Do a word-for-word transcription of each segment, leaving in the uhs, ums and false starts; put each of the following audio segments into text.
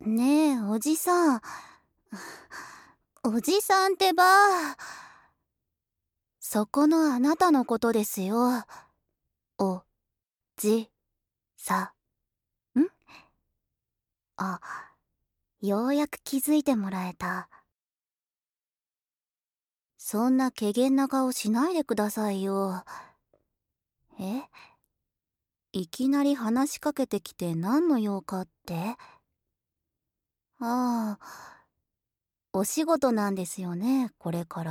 ねえ、おじさん。おじさんってば。そこのあなたのことですよ。お、じ、さ、んあ、ようやく気づいてもらえた。そんな怪訝な顔しないでくださいよ。えいきなり話しかけてきて何の用かって？ああ、お仕事なんですよね、これから。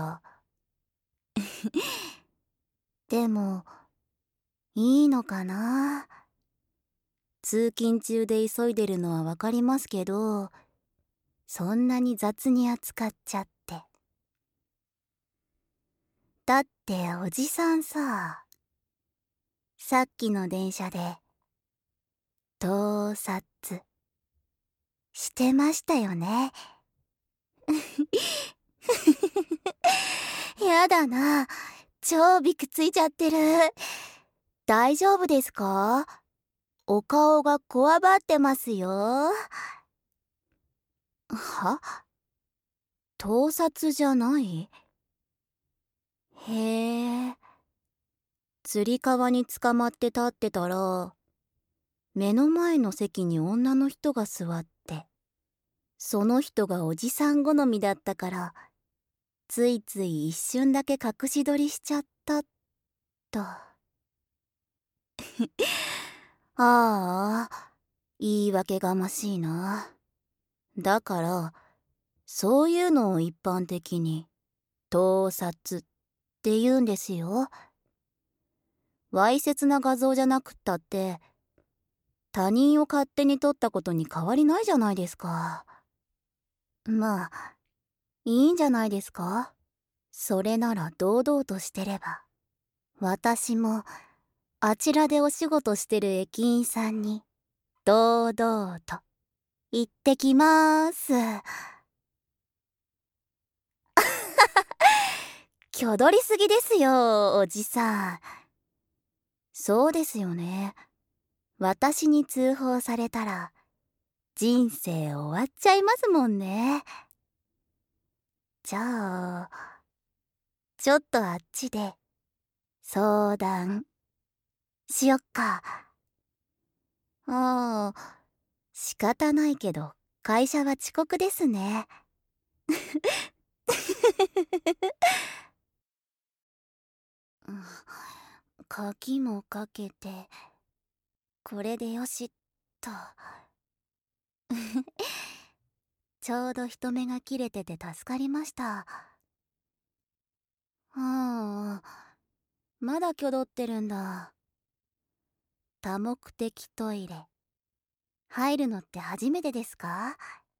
でも、いいのかな？通勤中で急いでるのはわかりますけど、そんなに雑に扱っちゃって。だっておじさんさ、さっきの電車で盗撮してましたよね。やだな、超ビクついちゃってる。大丈夫ですか？お顔がこわばってますよ。は？盗撮じゃない？へえ。つり革に捕まって立ってたら、目の前の席に女の人が座って、その人がおじさん好みだったから、ついつい一瞬だけ隠し撮りしちゃったと。ああ、言い訳がましいな。だから、そういうのを一般的に盗撮って言うんですよ。わいせつな画像じゃなくったって、他人を勝手に撮ったことに変わりないじゃないですか。まあ、いいんじゃないですか。それなら堂々としてれば。私もあちらでお仕事してる駅員さんに堂々と行ってきまーす。きょどりすぎですよ、おじさん。そうですよね。私に通報されたら人生終わっちゃいますもんね。じゃあ、ちょっとあっちで相談しよっか。ああ、仕方ないけど会社は遅刻ですね。鍵もかけて、これでよしっと。ちょうど人目が切れてて助かりました。はあ、まだ挙動ってるんだ。多目的トイレ入るのって初めてですか？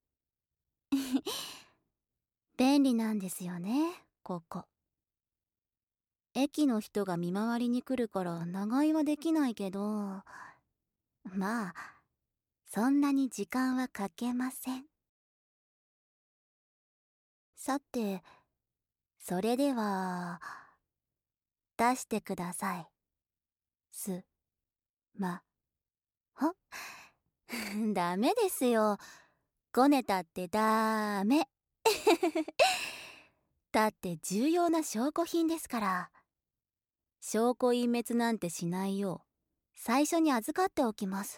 便利なんですよね、ここ。駅の人が見回りに来るから長居はできないけど、まあそんなに時間はかけません。さて、それでは出してください。すまほ。ダメですよ、ごねたってダメ。だって重要な証拠品ですから。証拠隠滅なんてしないよう最初に預かっておきます。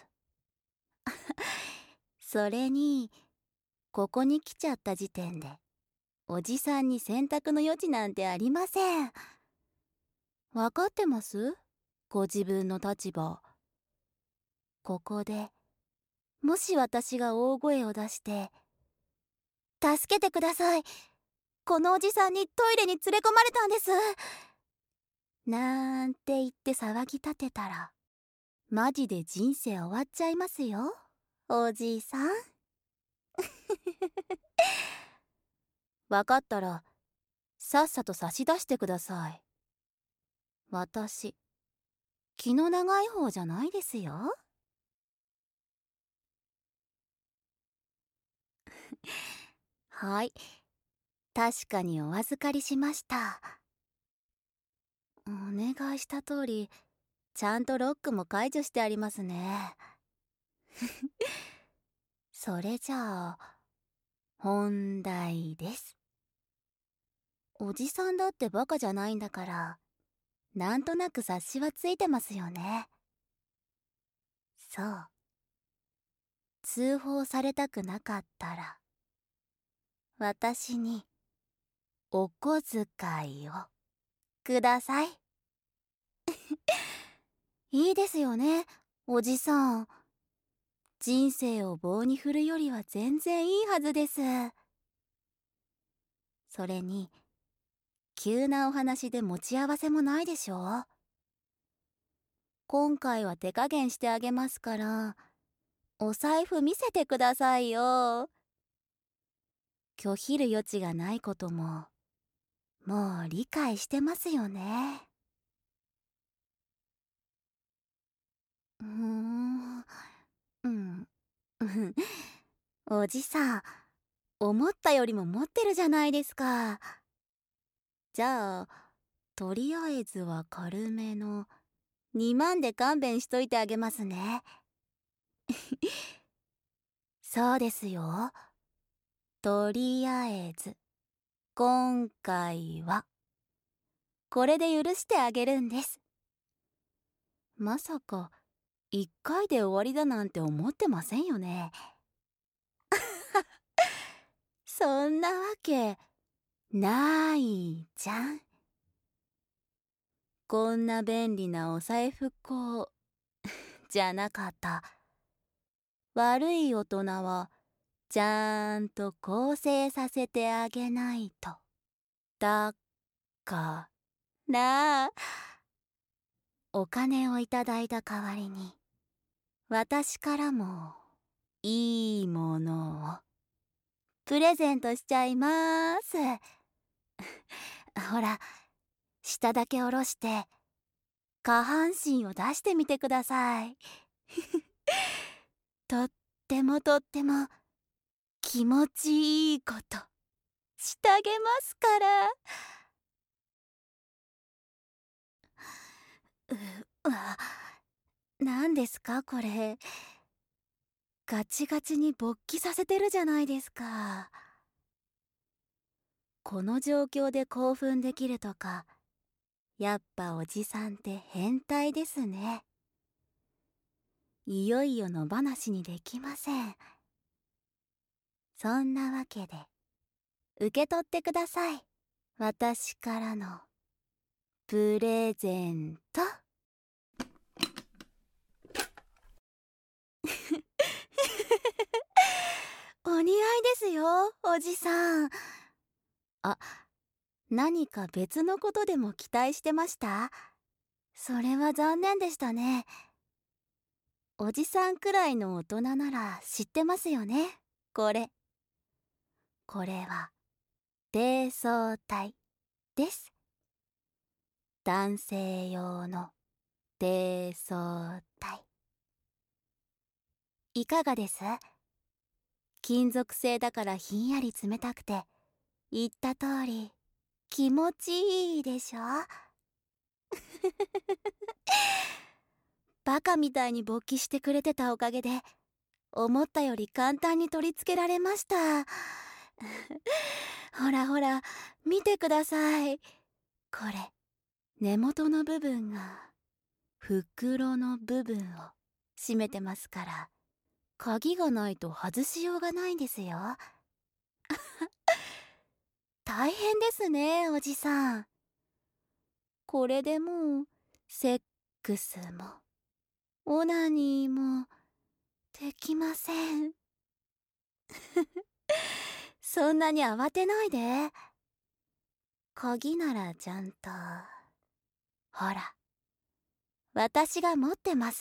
それに、ここに来ちゃった時点でおじさんに選択の余地なんてありません。分かってます？ご自分の立場。ここでもし私が大声を出して「助けてください、このおじさんにトイレに連れ込まれたんです」なんて言って騒ぎ立てたら、マジで人生終わっちゃいますよ、おじいさん。分かったらさっさと差し出してください。私気の長い方じゃないですよ。はい、確かにお預かりしました。お願いした通りちゃんとロックも解除してありますね。 それじゃあ、本題です。おじさんだってバカじゃないんだから、なんとなく察しはついてますよね。そう。通報されたくなかったら、私にお小遣いをください。いいですよね、おじさん。人生を棒に振るよりは全然いいはずです。それに、急なお話で持ち合わせもないでしょ。今回は手加減してあげますから、お財布見せてくださいよ。拒否る余地がないことも、もう理解してますよね。うーん、うん、うんおじさん、思ったよりも持ってるじゃないですか。じゃあ、とりあえずは軽めのにまんで勘弁しといてあげますね。そうですよ。とりあえず、今回は、これで許してあげるんです。まさか、一回で終わりだなんて思ってませんよね。そんなわけ、ないじゃん。こんな便利なお財布こう、じゃなかった。悪い大人は、ちゃんと更生させてあげないと。だから、お金をいただいた代わりに、私からもいいものをプレゼントしちゃいます。ほら、下だけ下ろして、下半身を出してみてください。とってもとっても気持ちいいことしてあげますから。うわ、何ですかこれ。ガチガチに勃起させてるじゃないですか。この状況で興奮できるとか、やっぱおじさんって変態ですね。いよいよ野放しにできません。そんなわけで、受け取ってください。私からのプレゼント。お似合いですよ、おじさん。あ、何か別のことでも期待してました？それは残念でしたね。おじさんくらいの大人なら知ってますよね、これ。これは、低層体です。男性用の低層体。いかがです？金属製だからひんやり冷たくて、言った通り、気持ちいいでしょ？バカみたいに勃起してくれてたおかげで、思ったより簡単に取り付けられました。ほらほら、見てください。これ、根元の部分が、袋の部分を締めてますから、鍵がないと外しようがないんですよ。大変ですね、おじさん。これでもう、セックスも、オナニーも、できません。そんなに慌てないで。鍵ならちゃんと、ほら、私が持ってます。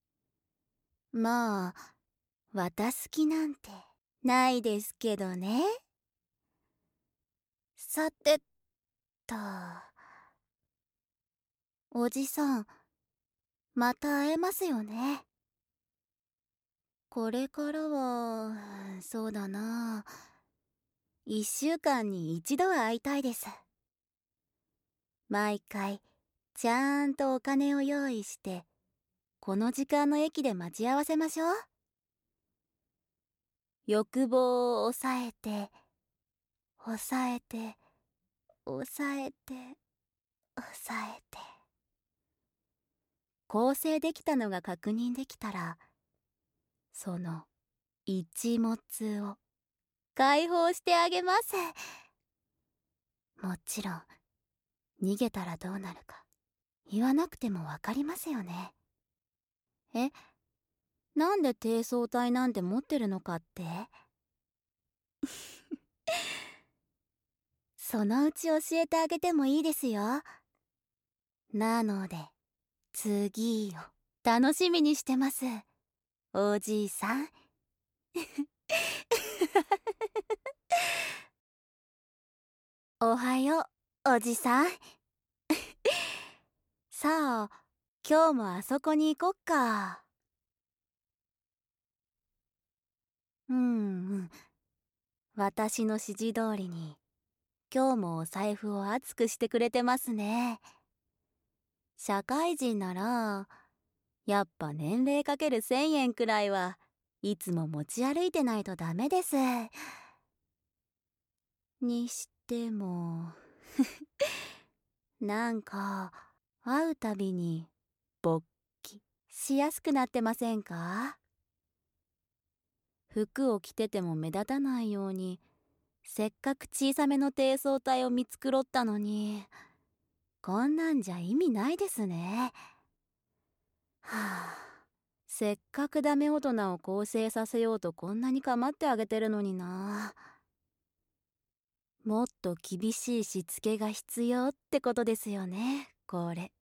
まあ、渡す気なんてないですけどね。さてと、おじさん、また会えますよね。これからは、そうだな。一週間に一度は会いたいです。毎回、ちゃんとお金を用意して、この時間の駅で待ち合わせましょう。 欲望を抑えて、抑えて、抑えて、抑えて。構成できたのが確認できたら、その一物を解放してあげます。もちろん、逃げたらどうなるか言わなくてもわかりますよね。え、なんで低層体なんて持ってるのかってそのうち教えてあげてもいいですよ。なので、次を楽しみにしてます。おじいさん。おはよう、おじさん。さあ、今日もあそこに行こっか。うんうん。私の指示通りに、今日もお財布を熱くしてくれてますね。社会人なら、やっぱ年齢かけるせんえんくらいはいつも持ち歩いてないとダメです。にしても、なんか、会うたびに勃起しやすくなってませんか？服を着てても目立たないように、せっかく小さめの低層体を見繕ったのに、こんなんじゃ意味ないですね。はあ、せっかくダメ大人を更生させようとこんなに構ってあげてるのにな。もっと厳しいしつけが必要ってことですよね、これ。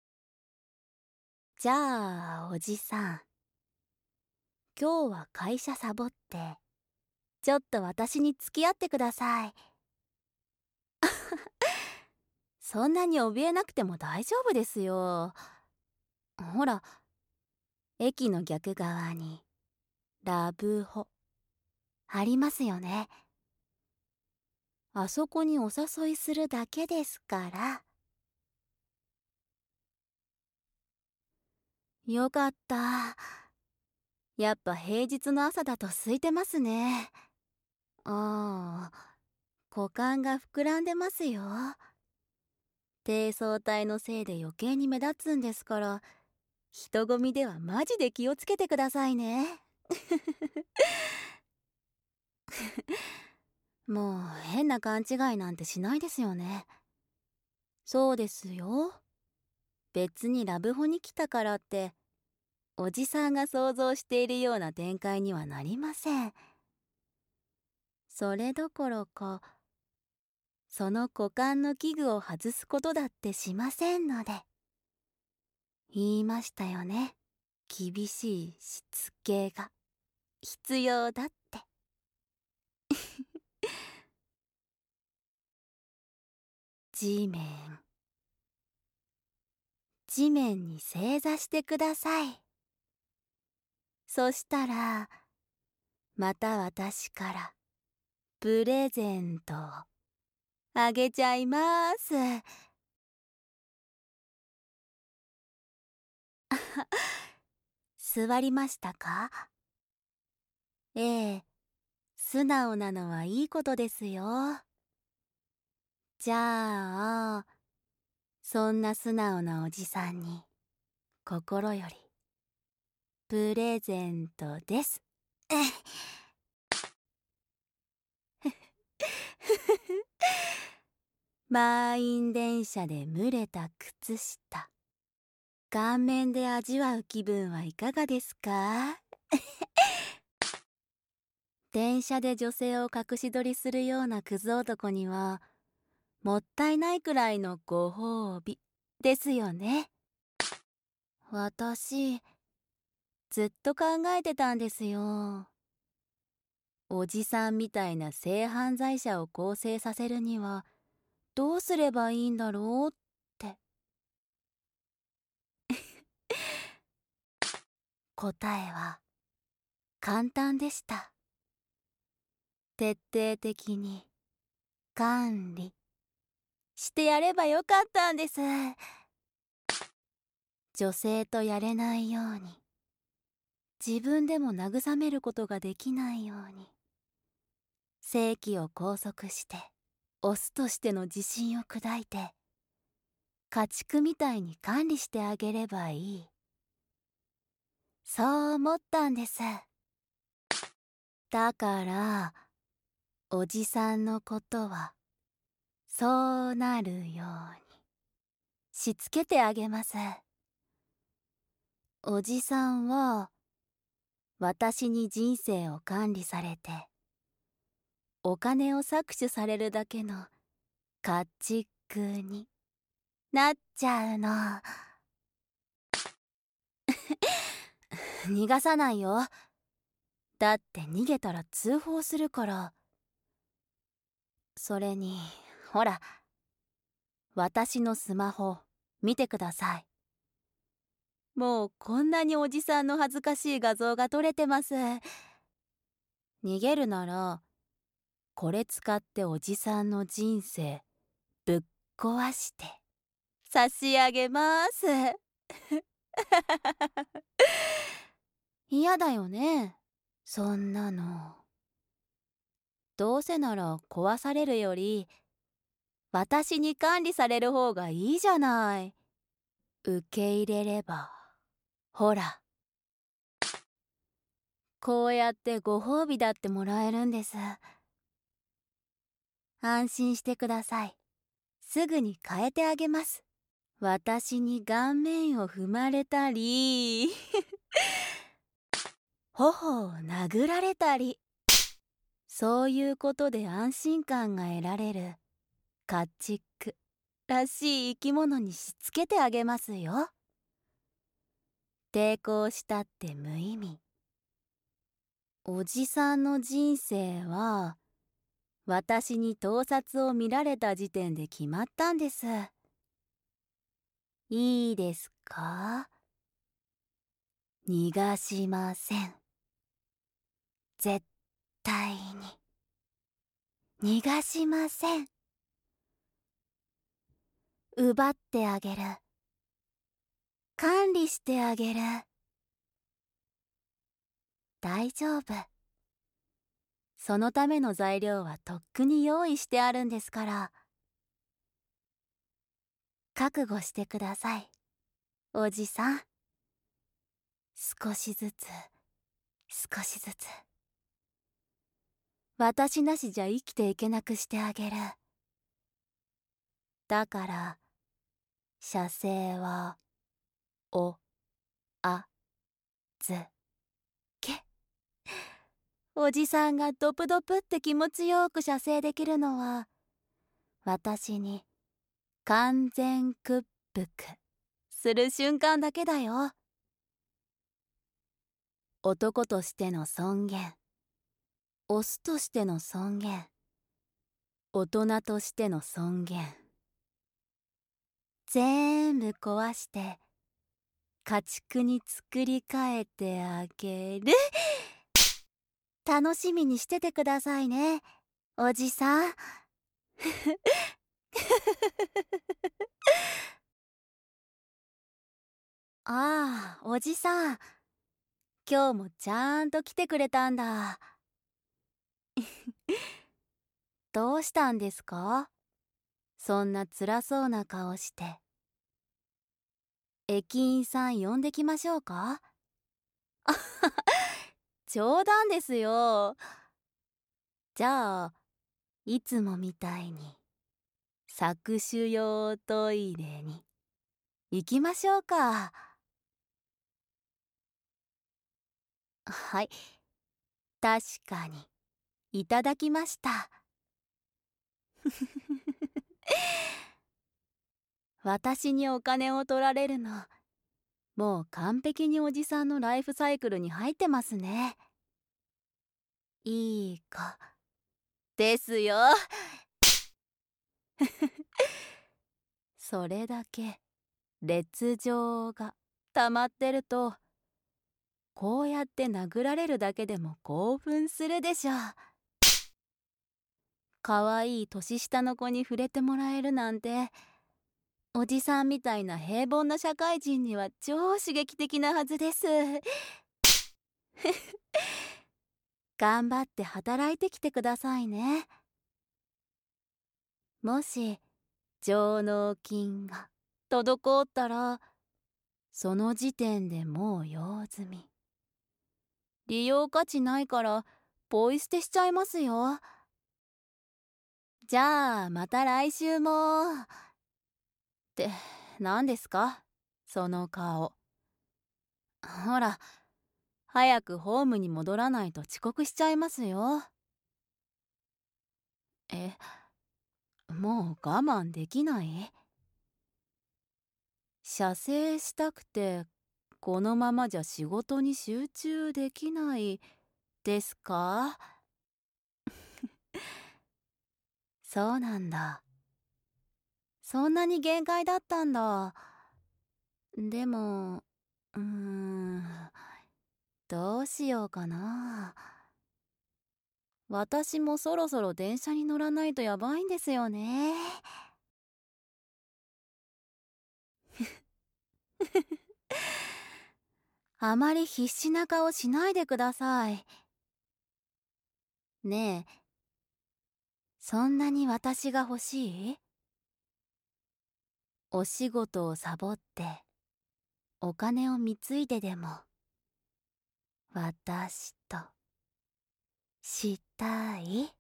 じゃあ、おじさん。今日は会社サボって、ちょっと私に付き合ってください。そんなに怯えなくても大丈夫ですよ。ほら、駅の逆側に、ラブホ、ありますよね。あそこにお誘いするだけですから。よかった。やっぱ平日の朝だと空いてますね。ああ、股間が膨らんでますよ。低層体のせいで余計に目立つんですから、人混みではマジで気をつけてくださいね。もう変な勘違いなんてしないですよね。そうですよ。別にラブホに来たからって、おじさんが想像しているような展開にはなりません。それどころか、その股間の器具を外すことだってしませんので。言いましたよね。厳しいしつけが必要だって。地面。地面に正座してください。そしたら、また私からプレゼントをあげちゃいます。座りましたか？ええ、素直なのはいいことですよ。じゃあ、そんな素直なおじさんに心よりプレゼントです。満員電車で蒸れた靴下。顔面で味わう気分はいかがですか？電車で女性を隠し撮りするようなクズ男には、もったいないくらいのご褒美ですよね。私、ずっと考えてたんですよ。おじさんみたいな性犯罪者を更生させるには、どうすればいいんだろうって。答えは、簡単でした。徹底的に管理してやればよかったんです。女性とやれないように自分でも慰めることができないように、性器を拘束してオスとしての自信を砕いて、家畜みたいに管理してあげればいい。そう思ったんです。だからおじさんのことはそうなるようにしつけてあげます。おじさんは私に人生を管理されてお金を搾取されるだけの家畜になっちゃうの。逃がさないよ。だって逃げたら通報するから。それにほら、私のスマホ見てください。もうこんなにおじさんの恥ずかしい画像が撮れてます。逃げるならこれ使っておじさんの人生ぶっ壊して差し上げます。嫌だよね、そんなの。どうせなら壊されるより私に管理される方がいいじゃない。受け入れればほら、こうやってご褒美だってもらえるんです。安心してください。すぐに変えてあげます。私に顔面を踏まれたり頬を殴られたり、そういうことで安心感が得られる家畜らしい生き物にしつけてあげますよ。抵抗したって無意味。おじさんの人生は私に盗撮を見られた時点で決まったんです。いいですか？逃がしません。絶対に逃がしません。奪ってあげる。管理してあげる。大丈夫。そのための材料はとっくに用意してあるんですから。覚悟してください、おじさん。少しずつ、少しずつ。私なしじゃ生きていけなくしてあげる。だから、射精は、お、あ、ず、け。おじさんがドプドプって気持ちよく射精できるのは、私に完全屈服する瞬間だけだよ。男としての尊厳、オスとしての尊厳、大人としての尊厳、全部壊して家畜に作り変えてあげる。楽しみにしててくださいね、おじさん。ああ、おじさん、今日もちゃんと来てくれたんだ。どうしたんですか？そんな辛そうな顔して。駅員さん呼んできましょうか？あ冗談ですよ。じゃあいつもみたいに搾取用トイレに行きましょうか。はい、確かにいただきました。私にお金を取られるの、もう完璧におじさんのライフサイクルに入ってますね。いい子ですよ。それだけ烈情が溜まってると、こうやって殴られるだけでも興奮するでしょ。かわいい年下の子に触れてもらえるなんて、おじさんみたいな平凡な社会人には超刺激的なはずです。 頑張って働いてきてくださいね。もし上納金が滞ったら、その時点でもう用済み。利用価値ないからポイ捨てしちゃいますよ。じゃあまた来週も。って何ですかその顔。ほら、早くホームに戻らないと遅刻しちゃいますよ。え、もう我慢できない？射精したくてこのままじゃ仕事に集中できないですか？そうなんだ。そんなに限界だったんだ。でも、うーん、どうしようかな。私もそろそろ電車に乗らないとやばいんですよね。あまり必死な顔しないでください。ねえ、そんなに私が欲しい？お仕事をサボってお金を貢いででも私としたい？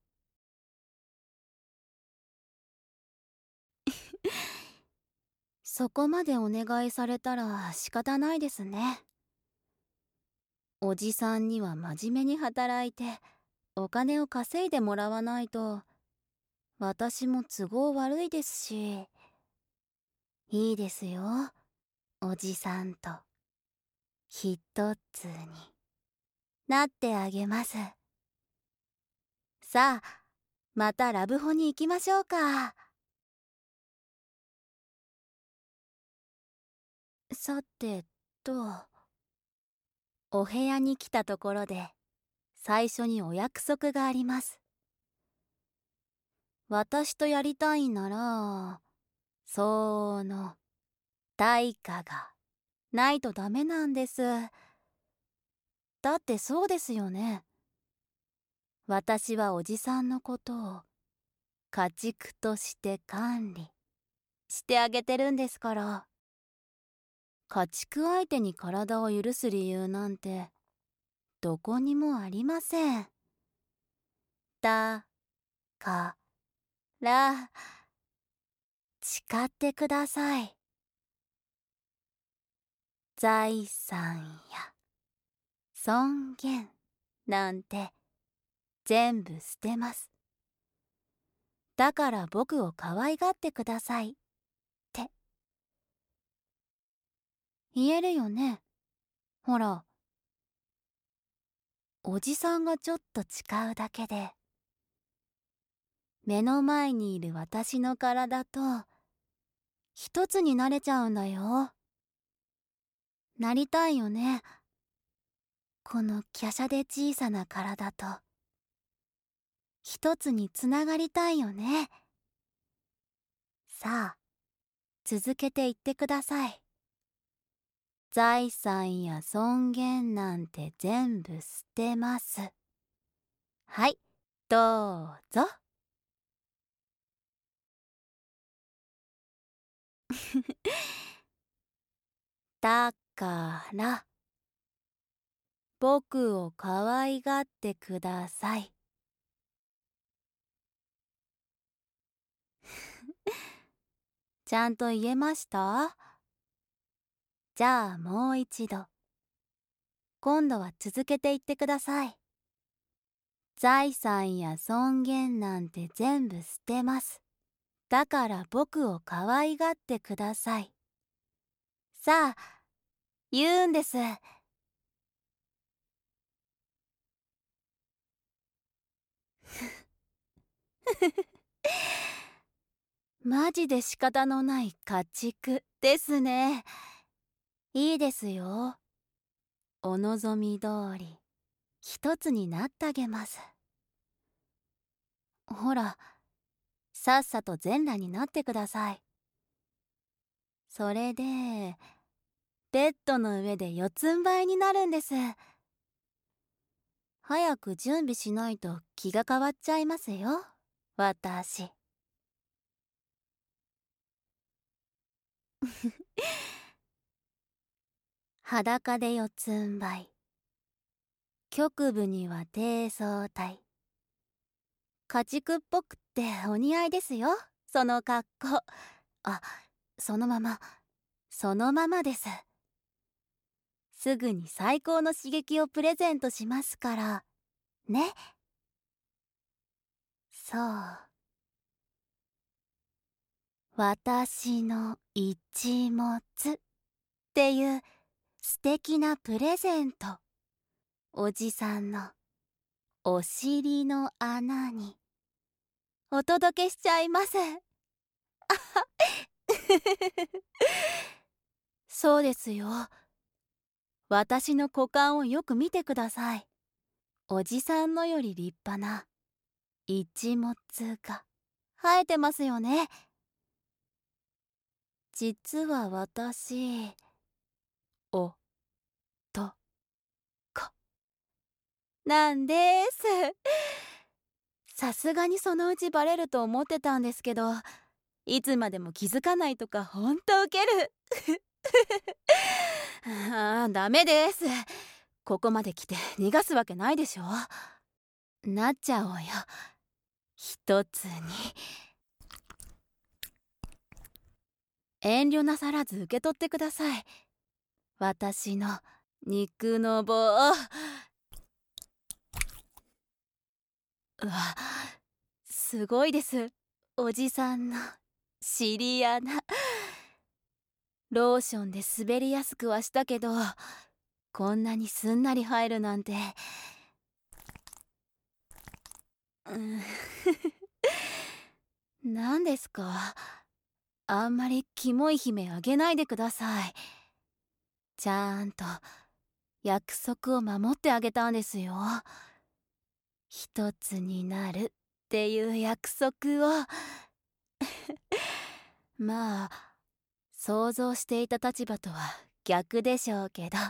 そこまでお願いされたら仕方ないですね。おじさんには真面目に働いてお金を稼いでもらわないと私も都合悪いですし。いいですよ、おじさんと一つになってあげます。さあ、またラブホに行きましょうか。さてと、お部屋に来たところで最初にお約束があります。私とやりたいなら、その対価がないとダメなんです。だってそうですよね。私はおじさんのことを家畜として管理してあげてるんですから。家畜相手に体を許す理由なんてどこにもありません。だから誓ってください。財産や尊厳なんて全部捨てます。だから僕を可愛がってくださいって言えるよね。ほら、おじさんがちょっと誓うだけで目の前にいる私の体と一つになれちゃうんだよ。なりたいよね。この華奢で小さな体と一つにつながりたいよね。さあ、続けて言ってください。財産や尊厳なんて全部捨てます。はい、どうぞ。だから僕を可愛がってください。ちゃんと言えました？じゃあもう一度。今度は続けて言ってください。財産や尊厳なんて全部捨てます。だから僕を可愛がってください。さあ、言うんです。マジで仕方のない家畜ですね。いいですよ。お望み通り一つになってあげます。ほら、さっさと全裸になってください。それでベッドの上で四つん這いになるんです。 早く準備しないと気が変わっちゃいますよ、私。裸で四つん這い。局部には低層体。家畜っぽくってお似合いですよ、その格好。あ、そのまま、そのままです。すぐに最高の刺激をプレゼントしますから、ね。そう。私の一物っていう素敵なプレゼント。おじさんのお尻の穴にお届けしちゃいます。そうですよ。私の股間をよく見てください。おじさんのより立派な一物が生えてますよね。実は私、お、と、こ、なんです。さすがにそのうちバレると思ってたんですけど、いつまでも気づかないとかほんとウケる。ああ、ダメです。ここまで来て逃がすわけないでしょ。なっちゃおうよ。一つに。遠慮なさらず受け取ってください。私の肉の棒。うわ、すごいです。おじさんの尻穴。ローションで滑りやすくはしたけど、こんなにすんなり入るなんて。うん何ですか？あんまりキモい悲鳴あげないでください。ちゃんと約束を守ってあげたんですよ。一つになるっていう約束を。まあ、想像していた立場とは逆でしょうけど。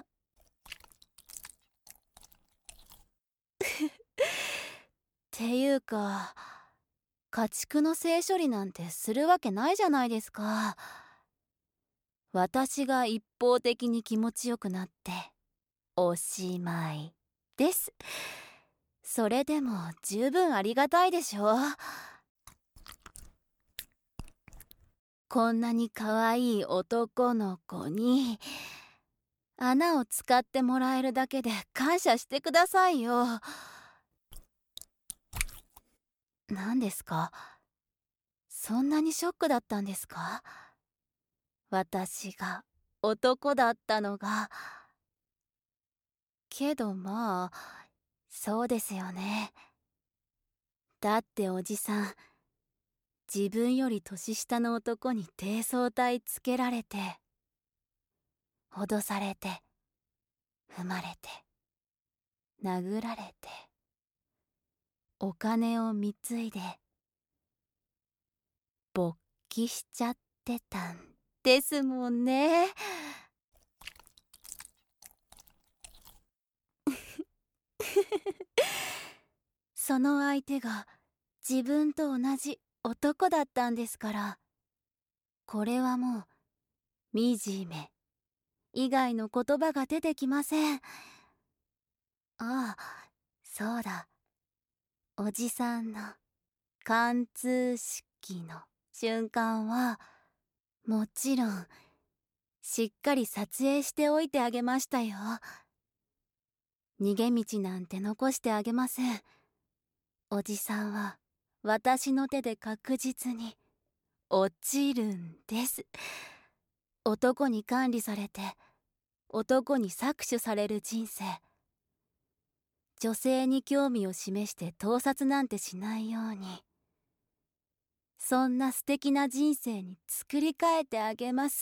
っていうか、家畜の性処理なんてするわけないじゃないですか。私が一方的に気持ちよくなっておしまいです。それでも十分ありがたいでしょ。こんなに可愛い男の子に穴を使ってもらえるだけで感謝してくださいよ。何ですか？そんなにショックだったんですか？私が男だったのが。けどまあ、そうですよね。だっておじさん、自分より年下の男に低層体つけられて、脅されて、踏まれて、殴られて、お金を貢いで、勃起しちゃってたんですもんね。その相手が自分と同じ男だったんですから、これはもう惨め以外の言葉が出てきません。ああ、そうだ。おじさんの貫通式の瞬間はもちろんしっかり撮影しておいてあげましたよ。逃げ道なんて残してあげません。おじさんは私の手で確実に落ちるんです。男に管理されて男に搾取される人生。女性に興味を示して盗撮なんてしないように、そんな素敵な人生に作り変えてあげます。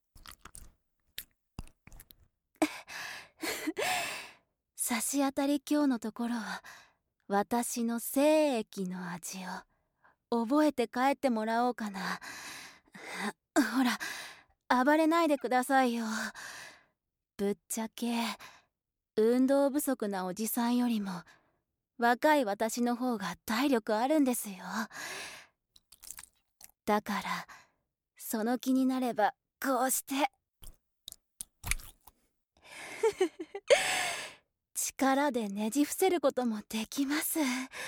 差し当たり今日のところは私の精液の味を覚えて帰ってもらおうかな。ほら、暴れないでくださいよ。ぶっちゃけ運動不足なおじさんよりも若い私の方が体力あるんですよ。だからその気になればこうして力でねじ伏せることもできます。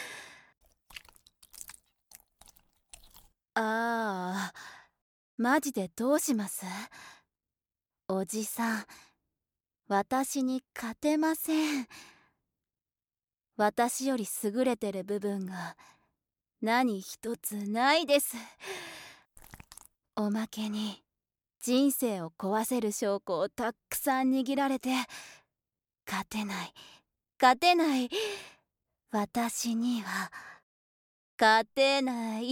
ああ、マジでどうします？おじさん、私に勝てません。私より優れてる部分が何一つないです。おまけに人生を壊せる証拠をたくさん握られて、勝てない勝てない、私には勝てない。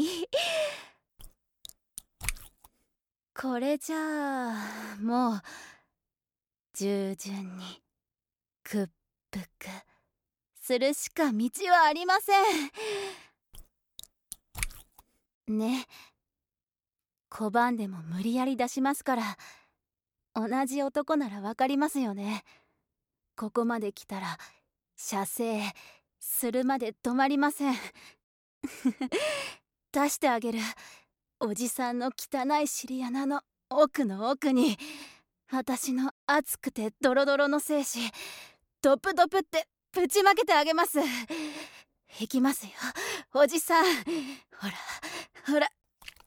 これじゃあもう従順に屈服するしか道はありませんね。拒んでも無理やり出しますから。同じ男ならわかりますよね。ここまで来たら射精するまで止まりません。出してあげる。おじさんの汚い尻穴の奥の奥に私の熱くてドロドロの精子ドプドプってぶちまけてあげます。いきますよおじさん。ほらほら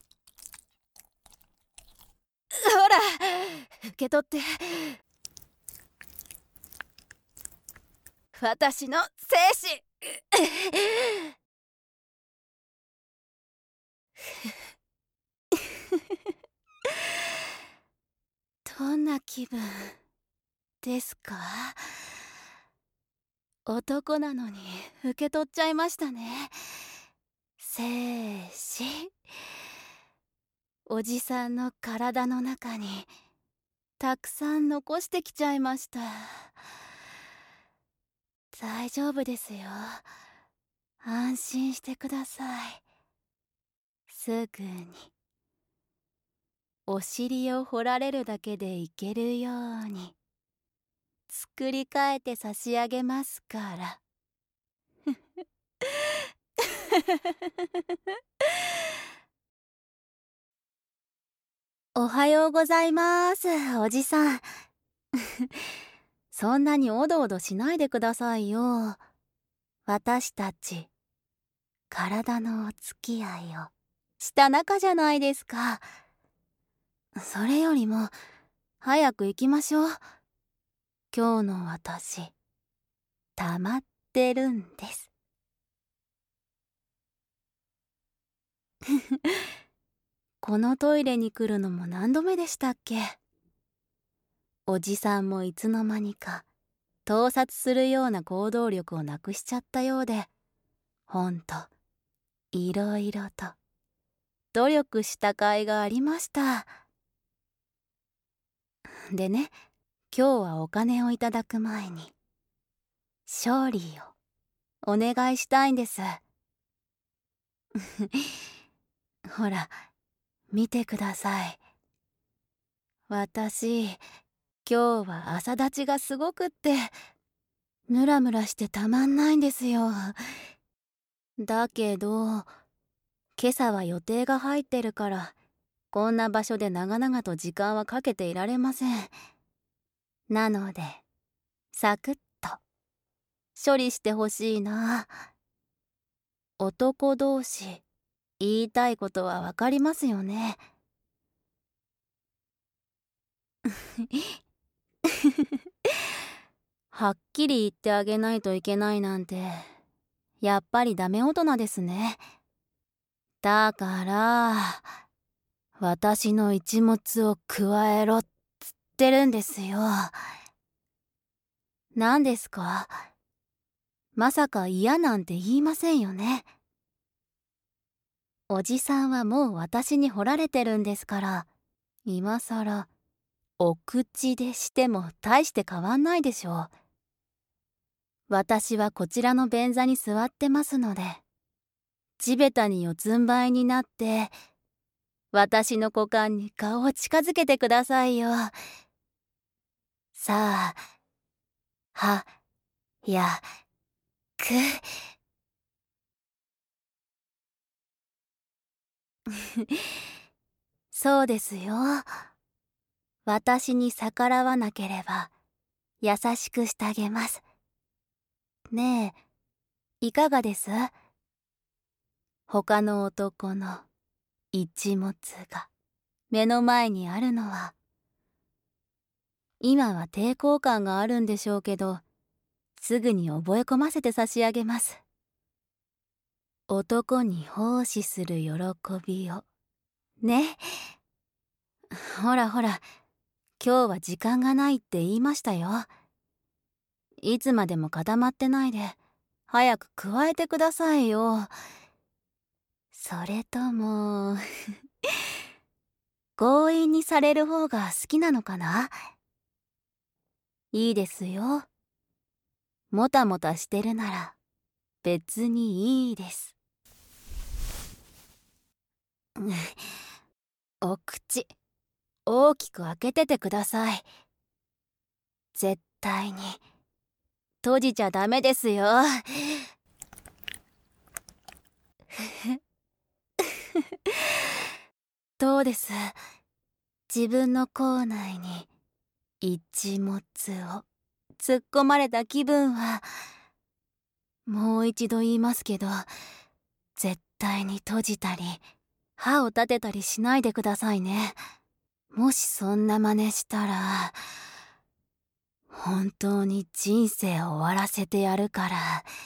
ほら受け取って。私の精子どんな気分ですか？男なのに受け取っちゃいましたね。精子、おじさんの体の中にたくさん残してきちゃいました。大丈夫ですよ。安心してください。すぐにお尻を掘られるだけでいけるように作り変えて差し上げますから。おはようございます、おじさん。そんなにおどおどしないでくださいよ。私たち体のお付き合いをした仲じゃないですか。それよりも早く行きましょう。今日の私溜まってるんです。このトイレに来るのも何度目でしたっけ？おじさんもいつの間にか盗撮するような行動力をなくしちゃったようで、ほんといろいろと努力した甲斐がありました。でね、今日はお金をいただく前に勝利をお願いしたいんです。ほら見てください。私今日は朝立ちがすごくってムラムラしてたまんないんですよ。だけど今朝は予定が入ってるからこんな場所で長々と時間はかけていられません。なのでサクッと処理してほしいな。男同士言いたいことはわかりますよね。はっきり言ってあげないといけないなんてやっぱりダメ大人ですね。だから私の一物を加えろっつってるんですよ。何ですか？まさか嫌なんて言いませんよね。おじさんはもう私に掘られてるんですから、今さらお口でしても大して変わんないでしょう。私はこちらの便座に座ってますので、地べたに四つん這いになって私の股間に顔を近づけてくださいよ。さあ、は、や、く。 そうですよ。私に逆らわなければ優しくしてあげます。ねえ、いかがです？他の男の一物が目の前にあるのは、今は抵抗感があるんでしょうけど、すぐに覚え込ませて差し上げます。男に奉仕する喜びを。ね。ほらほら、今日は時間がないって言いましたよ。いつまでも固まってないで、早く加えてくださいよ。それとも強引にされる方が好きなのかな？いいですよ。もたもたしてるなら別にいいです。お口大きく開けててください。絶対に閉じちゃダメですよ。どうです？自分の口内に一物を突っ込まれた気分は。もう一度言いますけど、絶対に閉じたり歯を立てたりしないでくださいね。もしそんな真似したら、本当に人生を終わらせてやるから。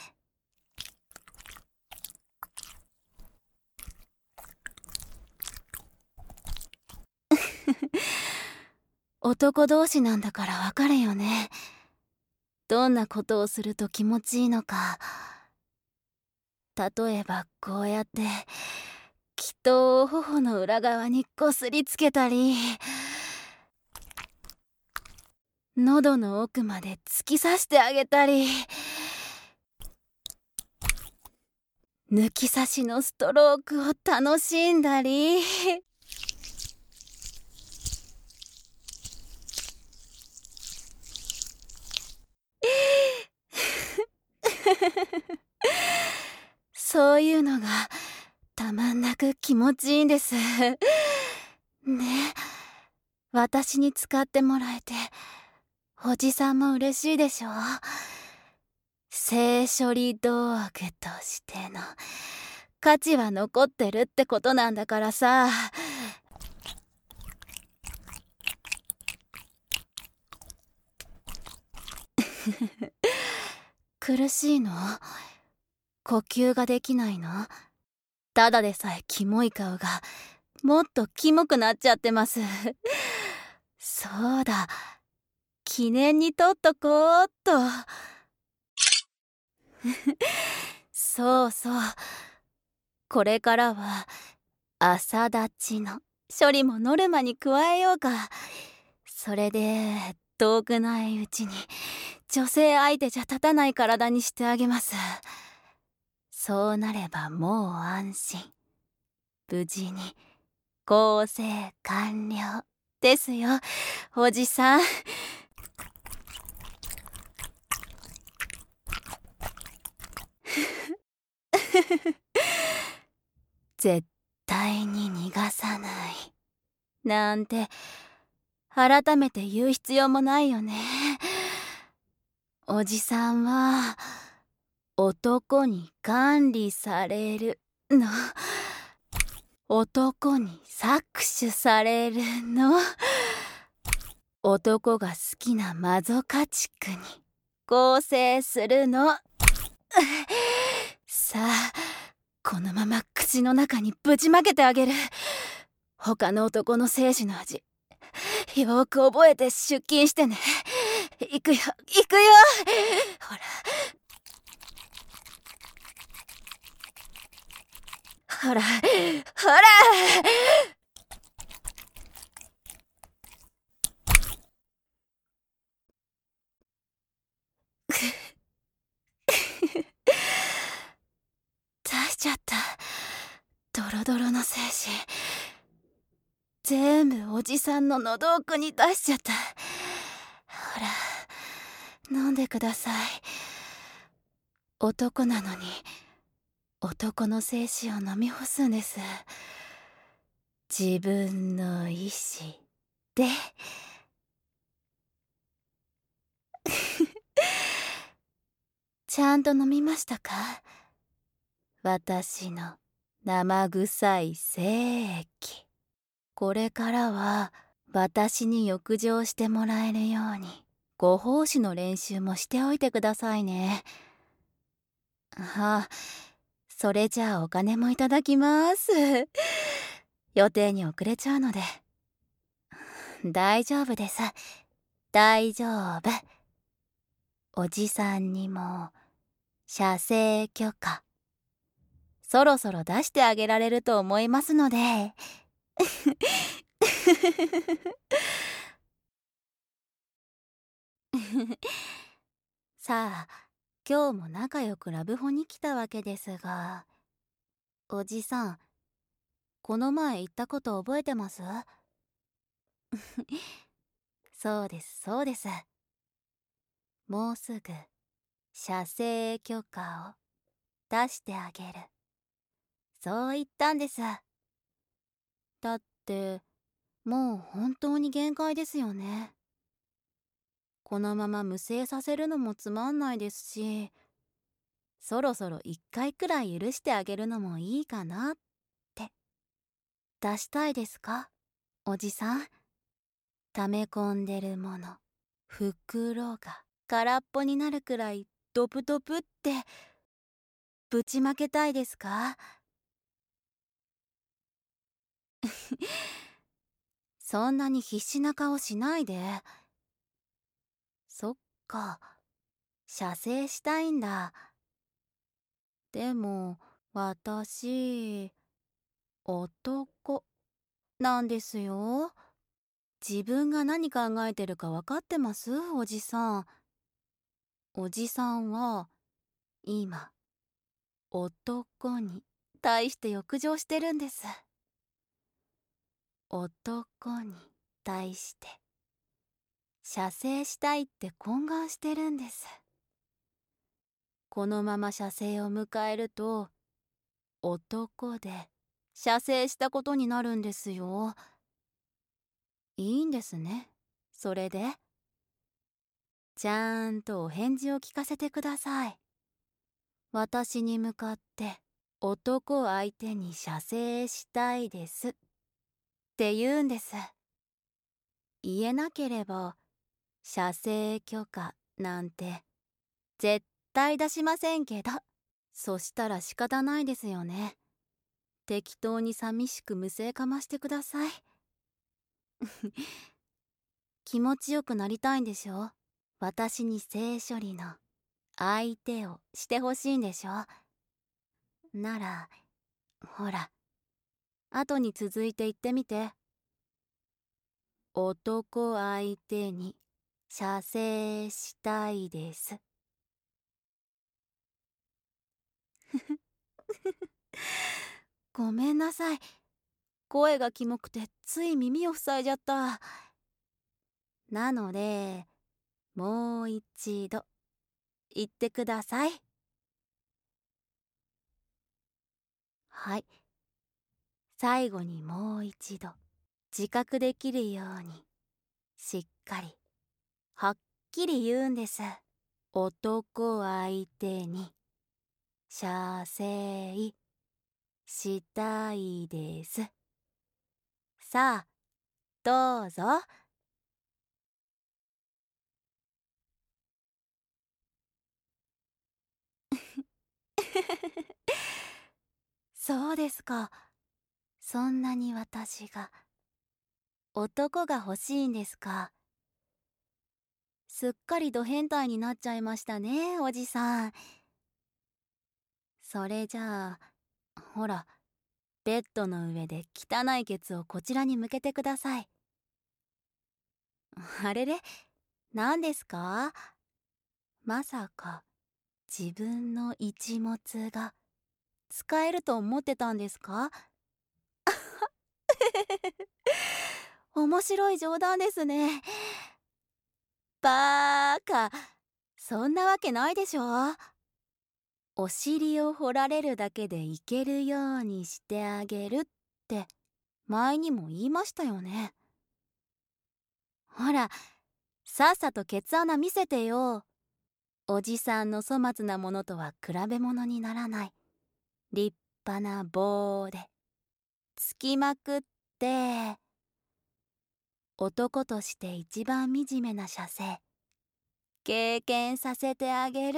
男同士なんだからわかるよね。どんなことをすると気持ちいいのか。例えばこうやってきっと頬の裏側にこすりつけたり、喉の奥まで突き刺してあげたり、抜き差しのストロークを楽しんだり。そういうのがたまんなく気持ちいいんです。ね、私に使ってもらえておじさんも嬉しいでしょ。性処理道具としての価値は残ってるってことなんだからさ。苦しいの？呼吸ができないの？ただでさえキモい顔がもっとキモくなっちゃってます。そうだ、記念に撮っとこうっと。そうそう、これからは朝立ちの処理もノルマに加えようか。それで遠くないうちに女性相手じゃ立たない体にしてあげます。そうなればもう安心。無事に構成完了ですよ、おじさん。絶対に逃がさないなんて改めて言う必要もないよね。おじさんは男に管理されるの。男に搾取されるの。男が好きなマゾ家畜に構成するの。さあ、このまま口の中にぶちまけてあげる。他の男の精子の味よーく覚えて出勤してね。行くよ行くよ。ほらほらほら。出しちゃった。ドロドロの精子全部おじさんの喉奥に出しちゃった。ほら飲んでください。男なのに男の精子を飲み干すんです。 自分の意志でちゃんと飲みましたか？私の生臭い精液。これからは私に浴場してもらえるようにご奉仕の練習もしておいてくださいね。あ、それじゃあお金もいただきます。予定に遅れちゃうので。大丈夫です。大丈夫。おじさんにも射精許可そろそろ出してあげられると思いますので。さあ、今日も仲良くラブホに来たわけですが、おじさん、この前言ったこと覚えてます？そうですそうです。もうすぐ射精許可を出してあげる、そう言ったんです。だってもう本当に限界ですよね。このまま無精させるのもつまんないですし、そろそろ一回くらい許してあげるのもいいかなって。出したいですか、おじさん？溜め込んでるもの、袋が空っぽになるくらいドプドプってぶちまけたいですか？そんなに必死な顔しないで。そっか、射精したいんだ。でも私男なんですよ。自分が何考えてるか分かってます？おじさん。おじさんは今男に対して欲情してるんです。男に対して射精したいって懇願してるんです。このまま射精を迎えると男で射精したことになるんですよ。いいんですね、それで？ちゃんとお返事を聞かせてください。私に向かって男相手に射精したいですって言うんです。言えなければ射精許可なんて絶対出しませんけど。そしたら仕方ないですよね。適当に寂しく無声かましてください。気持ちよくなりたいんでしょ？私に性処理の相手をしてほしいんでしょ？ならほら、後に続いて言ってみて。男相手に射精したいです。ごめんなさい。声がキモくてつい耳を塞いじゃった。なので、もう一度言ってください。はい。最後にもう一度自覚できるようにしっかりはっきり言うんです。男相手に射精したいです。さあ、どうぞ。そうですか。そんなに私が男が欲しいんですか？すっかりド変態になっちゃいましたね、おじさん。それじゃあ、ほら、ベッドの上で汚いケツをこちらに向けてください。あれれ、何ですか？まさか自分の一物が使えると思ってたんですか？面白い冗談ですね。バーカ、そんなわけないでしょ。お尻を掘られるだけでいけるようにしてあげるって前にも言いましたよね。ほら、さっさとケツ穴見せてよ。おじさんの粗末なものとは比べ物にならない立派な棒でつきまくって、男として一番惨めな射精経験させてあげる。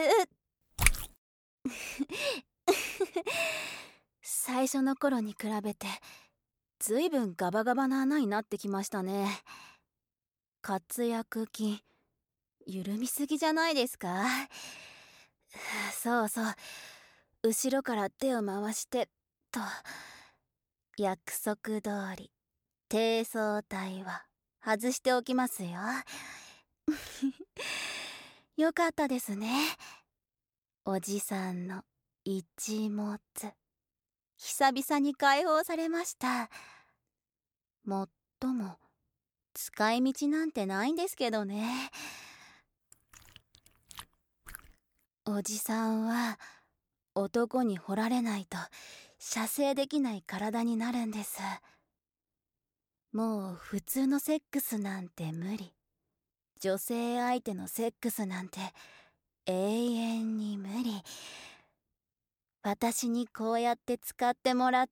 最初の頃に比べてずいぶんガバガバな穴になってきましたね。活躍筋緩みすぎじゃないですか。そうそう、後ろから手を回してと。約束通り低層体は外しておきますよ。よかったですね。おじさんの一物久々に解放されました。もっとも使い道なんてないんですけどね。おじさんは男に掘られないと射精できない体になるんです。もう普通のセックスなんて無理。女性相手のセックスなんて永遠に無理。私にこうやって使ってもらって、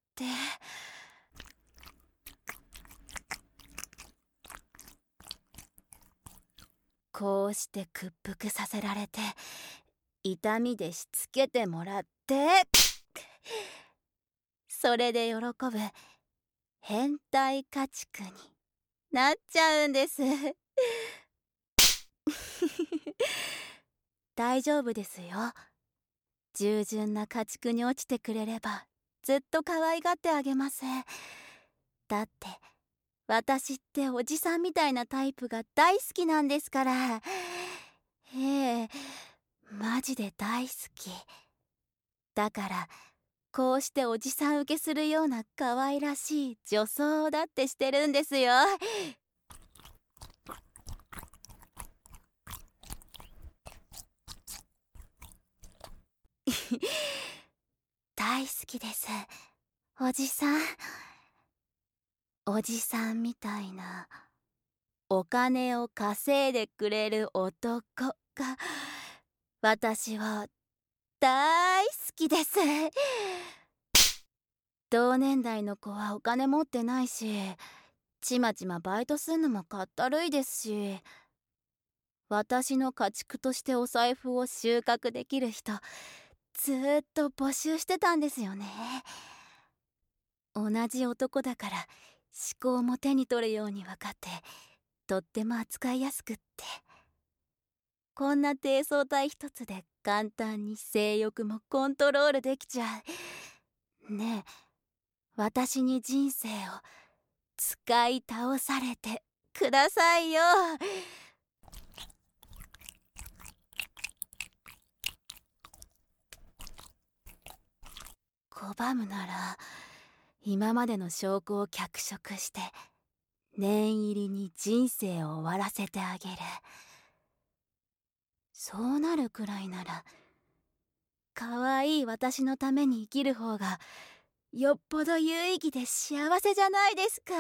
こうして屈服させられて、痛みでしつけてもらって、それで喜ぶ変態家畜になっちゃうんです。大丈夫ですよ。従順な家畜に落ちてくれればずっと可愛がってあげます。だって私っておじさんみたいなタイプが大好きなんですから。ええ、マジで大好き。だからこうしておじさん受けするような可愛らしい女装だってしてるんですよ。大好きです、おじさん。おじさんみたいなお金を稼いでくれる男が私は大好きです。同年代の子はお金持ってないし、ちまちまバイトすんのもかったるいですし、私の家畜としてお財布を収穫できる人ずーっと募集してたんですよね。同じ男だから思考も手に取るように分かって、とっても扱いやすくって、こんな低層体一つで簡単に性欲もコントロールできちゃう。ねえ、私に人生を使い倒されてくださいよ。拒むなら今までの証拠を脚色して念入りに人生を終わらせてあげる。そうなるくらいなら可愛い私のために生きる方がよっぽど有意義で幸せじゃないですか。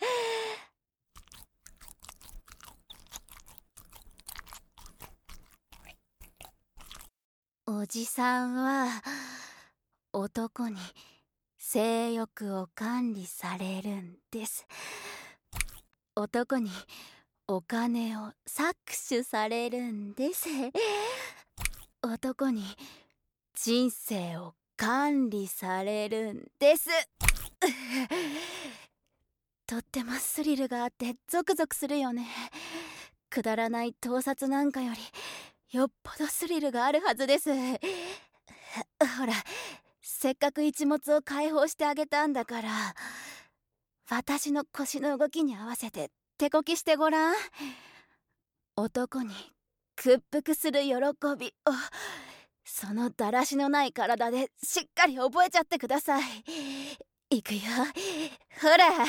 おじさんは男に性欲を管理されるんです。男にお金を搾取されるんです。男に人生を管理されるんです。とってもスリルがあってゾクゾクするよね。くだらない盗撮なんかよりよっぽどスリルがあるはずです。ほら、せっかく一物を解放してあげたんだから、私の腰の動きに合わせて手こきしてごらん。男に屈服する喜びをそのだらしのない体でしっかり覚えちゃってください。いくよ、ほら。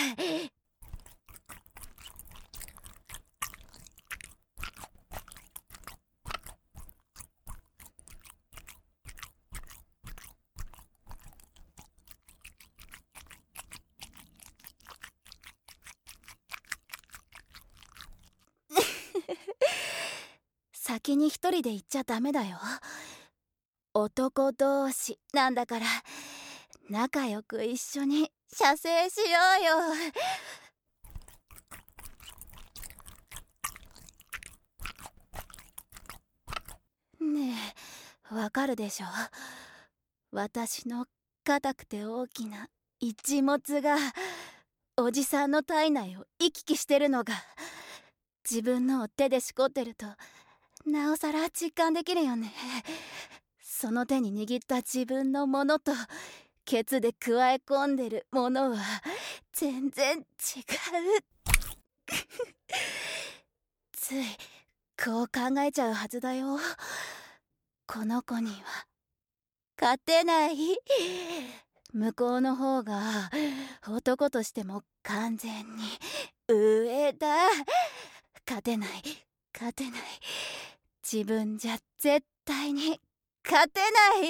先に一人で行っちゃダメだよ。男同士なんだから仲良く一緒に射精しようよ。ねえ、わかるでしょ。私の硬くて大きな一物がおじさんの体内を行き来してるのが自分のを手でしこってるとなおさら実感できるよね。その手に握った自分のものとケツで加え込んでるものは全然違う。ついこう考えちゃうはずだよ。この子には勝てない。向こうの方が男としても完全に上だ。勝てない勝てない。自分じゃ絶対に勝てない。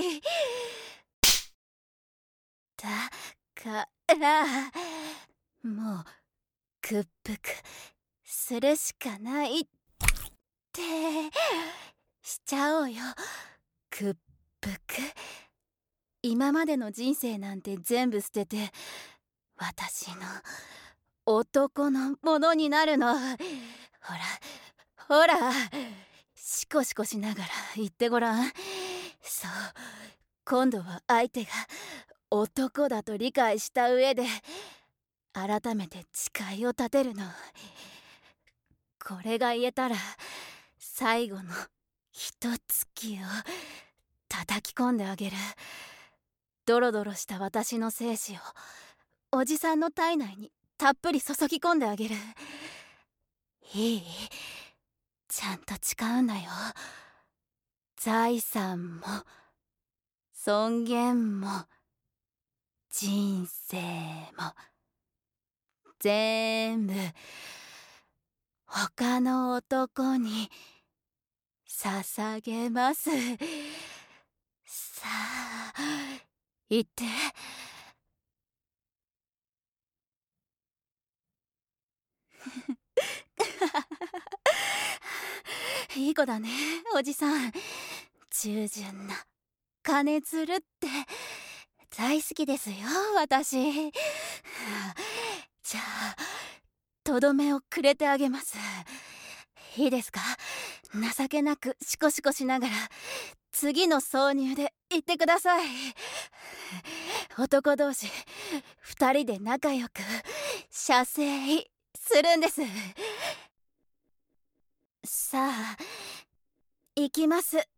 だからもう屈服するしかないってしちゃおうよ。屈服。今までの人生なんて全部捨てて私の男のものになるの。ほらほら、シコシコしながら言ってごらん。そう、今度は相手が男だと理解した上で改めて誓いを立てるの。これが言えたら最後のひとつきを叩き込んであげる。ドロドロした私の精子をおじさんの体内にたっぷり注ぎ込んであげる。いい？ちゃんと誓うんだよ。財産も尊厳も人生も全部他の男に捧げます。さあ言って。いい子だねおじさん。従順な金づるって大好きですよ私。じゃあとどめをくれてあげます。いいですか？情けなくシコシコしながら次の挿入で言ってください。男同士二人で仲良く射精するんです。さあ行きますよ。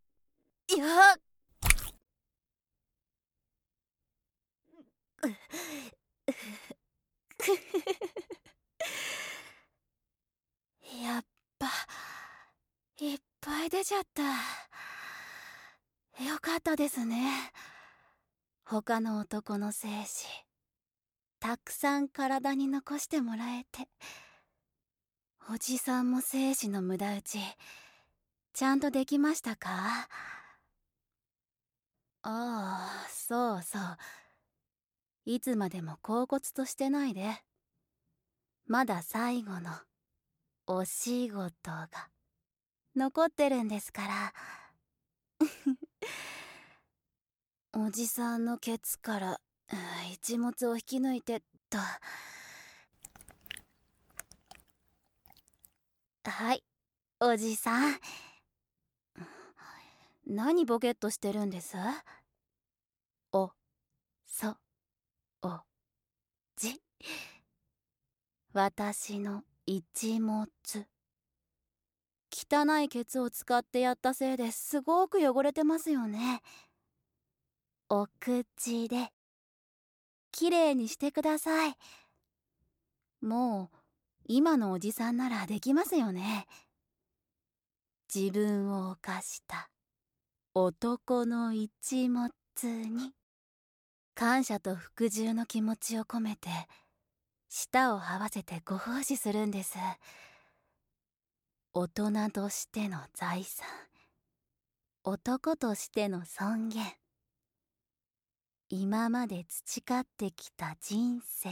やっぱいっぱい出ちゃった。よかったですね。他の男の精子たくさん体に残してもらえて。おじさんも精子の無駄打ちちゃんとできましたか？ああ、そうそう。いつまでも恍惚としてないで。まだ最後のお仕事が残ってるんですから。おじさんのケツから一物を引き抜いてっと。はい、おじさん。何ボケっとしてるんです？お、そ、お、じ。私の一物。汚いケツを使ってやったせいですごく汚れてますよね。お口できれいにしてください。もう今のおじさんならできますよね。自分を犯した男の一物に感謝と服従の気持ちを込めて舌を合わせてご奉仕するんです。大人としての財産、男としての尊厳、今まで培ってきた人生、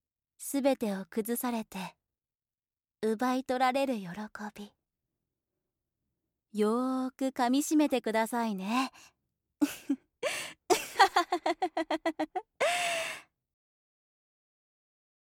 すべてを崩されて奪い取られる喜び。 よーく噛みしめてくださいね。